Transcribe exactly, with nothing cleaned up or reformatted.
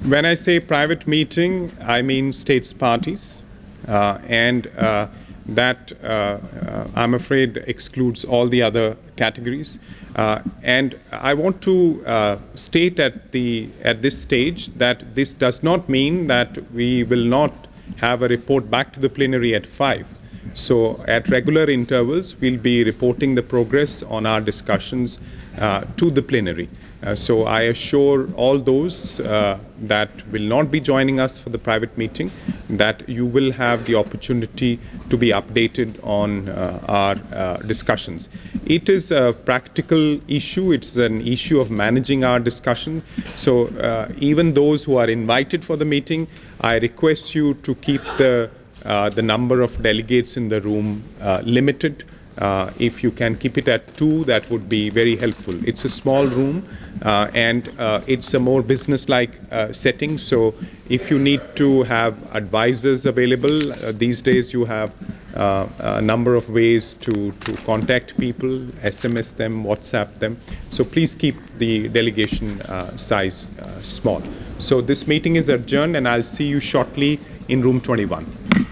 When I say private meeting, I mean states parties, uh, and uh, that uh, uh, I'm afraid excludes all the other categories. Uh, and I want to uh, state at the at this stage that this does not mean that we will not have a report back to the plenary at five. So at regular intervals, we'll be reporting the progress on our discussions uh, to the plenary. Uh, so I assure all those uh, that will not be joining us for the private meeting that you will have the opportunity to be updated on uh, our uh, discussions. It is a practical issue. It's an issue of managing our discussion. So uh, even those who are invited for the meeting, I request you to keep the uh, the number of delegates in the room uh, limited. Uh, if you can keep it at two, that would be very helpful. It's a small room uh, and uh, it's a more business-like uh, setting. So if you need to have advisors available, uh, these days you have uh, a number of ways to, to contact people, S M S them, WhatsApp them. So please keep the delegation uh, size uh, small. So this meeting is adjourned and I'll see you shortly in room twenty-one.